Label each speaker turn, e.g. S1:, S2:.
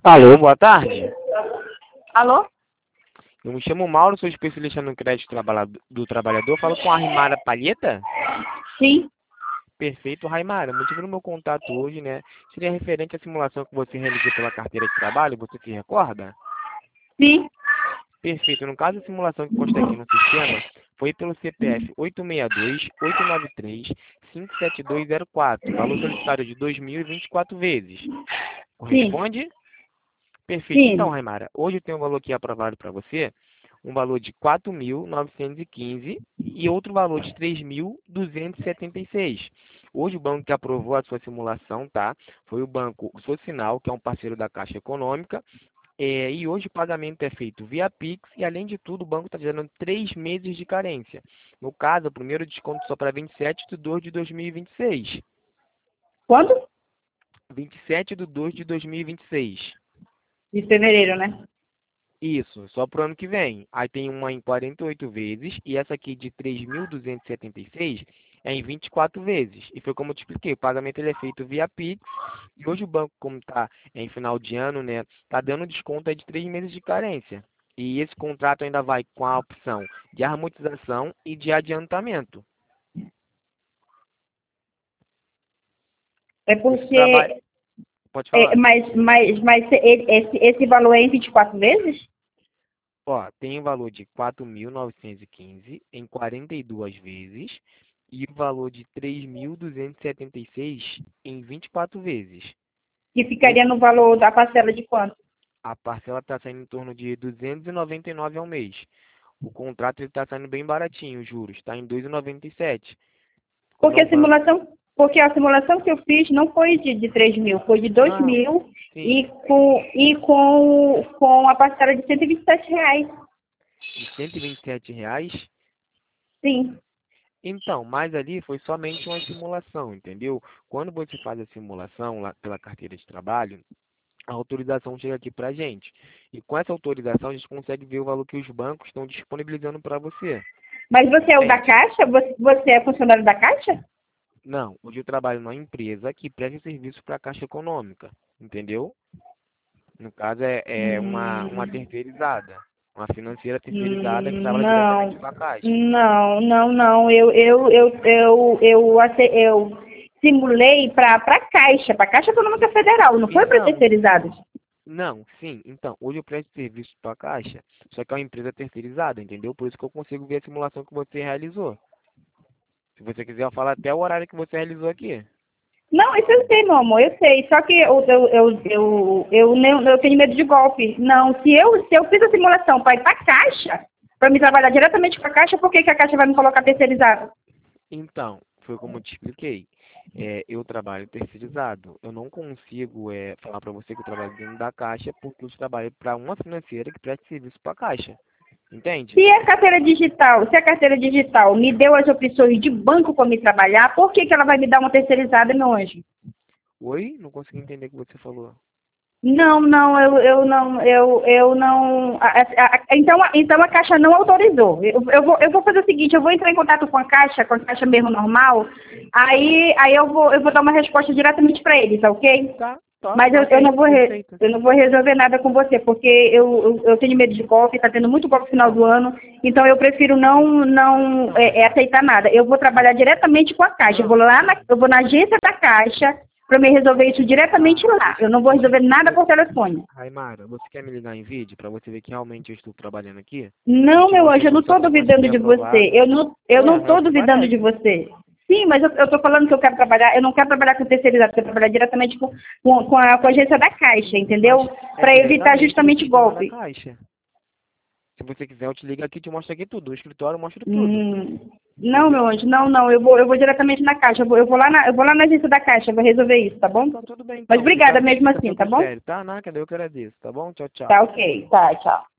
S1: Alô, boa tarde.
S2: Alô?
S1: Eu me chamo Mauro, sou especialista no crédito do trabalhador. Falo com a Raimara Palheta?
S2: Sim,
S1: Perfeito, Raimara. O motivo do meu contato hoje, né, seria referente à simulação que você realizou pela carteira de trabalho. Você se recorda?
S2: sim,
S1: Perfeito. No caso, a simulação que consta aqui no sistema foi pelo CPF 862-893-57204. Valor solicitado de 2.024 vezes.
S2: sim,
S1: Corresponde? Perfeito. Então,
S2: sim.
S1: Raimara, hoje eu tenho um valor aqui aprovado para você, um valor de 4.915 e outro valor de 3.276. Hoje o banco que aprovou a sua simulação, tá? Foi o Banco Socinal, que é um parceiro da Caixa Econômica, e hoje o pagamento é feito via Pix e, além de tudo, o banco está dando 3 meses de carência. No caso, o primeiro desconto só para 27 de 2 de 2026.
S2: Quando?
S1: 27 de 2 de 2026.
S2: De fevereiro, né?
S1: Isso, só pro ano que vem. Aí tem uma em 48 vezes e essa aqui de 3.276 é em 24 vezes. E foi como eu te expliquei, o pagamento ele é feito via Pix. E hoje o banco, como está em final de ano, né, tá dando desconto aí de 3 meses de carência. E esse contrato ainda vai com a opção de amortização e de adiantamento.
S2: É
S1: Você trabalha,
S2: porque.
S1: pode falar.
S2: Mas esse valor é em 24 vezes?
S1: Ó, tem o valor de 4.915 em 42 vezes e o valor de 3.276 em 24 vezes.
S2: Que
S1: Esse,
S2: ficaria no valor da parcela de quanto?
S1: a parcela está saindo em torno de 299 ao mês. O contrato está saindo bem baratinho, os juros, está em 2,97. Como
S2: Porque
S1: é um banco...
S2: porque a simulação que eu fiz não foi de 3 mil, foi de 2
S1: Não,
S2: mil
S1: sim,
S2: com a parcela de R$ 127.
S1: de R$ 127.
S2: Sim.
S1: Então, mas ali foi somente uma simulação, entendeu? Quando você faz a simulação lá pela carteira de trabalho, a autorização chega aqui para a gente. E com essa autorização, a gente consegue ver o valor que os bancos estão disponibilizando para você.
S2: Mas você é o da
S1: Entende?
S2: Caixa? Você é funcionário da Caixa?
S1: Não, hoje eu trabalho numa empresa que presta serviço para a Caixa Econômica, entendeu? No caso, é uma
S2: Hum.
S1: terceirizada, uma financeira terceirizada que trabalha diretamente
S2: Não,
S1: com a Caixa.
S2: não. Eu simulei para Caixa, para Caixa Econômica Federal, não foi para
S1: Então,
S2: terceirizados.
S1: não, sim, então, hoje eu presto serviço para a Caixa, só que é uma empresa terceirizada, entendeu? Por isso que eu consigo ver a simulação que você realizou. Se você quiser, eu falo até o horário que você realizou aqui.
S2: Não, isso eu sei, meu amor, eu sei. Só que eu tenho medo de golpe. Não, se eu fiz a simulação para ir para a Caixa, para me trabalhar diretamente com a Caixa, por que que a Caixa vai me colocar terceirizado?
S1: Então, foi como eu te expliquei. Eu trabalho terceirizado. Eu não consigo falar para você que eu trabalho dentro da Caixa porque eu trabalho para uma financeira que presta serviço para a Caixa. Entende?
S2: Se a carteira digital me deu as opções de banco para me trabalhar, por que que ela vai me dar uma terceirizada, meu anjo?
S1: Oi? Não consegui entender o que você falou.
S2: Não, eu não. Então a Caixa não autorizou. Eu vou fazer o seguinte, eu vou entrar em contato com a Caixa mesmo normal, aí eu vou dar uma resposta diretamente para eles, tá ok?
S1: Tá, tá,
S2: Mas
S1: faça isso, perfeito.
S2: eu não vou resolver nada com você, porque eu tenho medo de golpe, está tendo muito golpe no final do ano, então eu prefiro não
S1: Não, Raimara.
S2: aceitar nada. Eu vou trabalhar diretamente com a Caixa,
S1: Não, sim.
S2: eu vou na agência da Caixa para me resolver isso diretamente
S1: Tá,
S2: lá. Eu não vou resolver nada por telefone.
S1: Raimara, você quer me ligar em vídeo para você ver que realmente eu estou trabalhando aqui? Eu
S2: Não,
S1: te
S2: meu
S1: mostro
S2: anjo,
S1: a
S2: eu não estou
S1: informação que
S2: duvidando
S1: foi
S2: de você.
S1: aprovada.
S2: Eu
S1: Ué,
S2: não
S1: é o
S2: estou
S1: que
S2: duvidando de
S1: parece.
S2: você. Sim, mas eu estou falando que eu quero trabalhar, eu não quero trabalhar com terceirizado, eu quero trabalhar diretamente com a agência da Caixa,
S1: Mas
S2: entendeu?
S1: é
S2: Para evitar
S1: diretamente do
S2: justamente
S1: sistema da
S2: golpe.
S1: Caixa. Se você quiser, eu te ligo aqui e te mostro aqui tudo. No escritório eu mostro tudo.
S2: Hum,
S1: Quer
S2: não,
S1: ver?
S2: meu anjo, não, eu vou diretamente na Caixa, eu vou lá na agência da Caixa, eu vou resolver isso, tá bom?
S1: Então tudo bem
S2: Mas
S1: então.
S2: obrigada mesmo
S1: Fica a
S2: assim,
S1: seu
S2: tá bom?
S1: critério, tá? Nada, eu que agradeço, tá bom? Tchau, tchau.
S2: Tá ok, tá, tchau.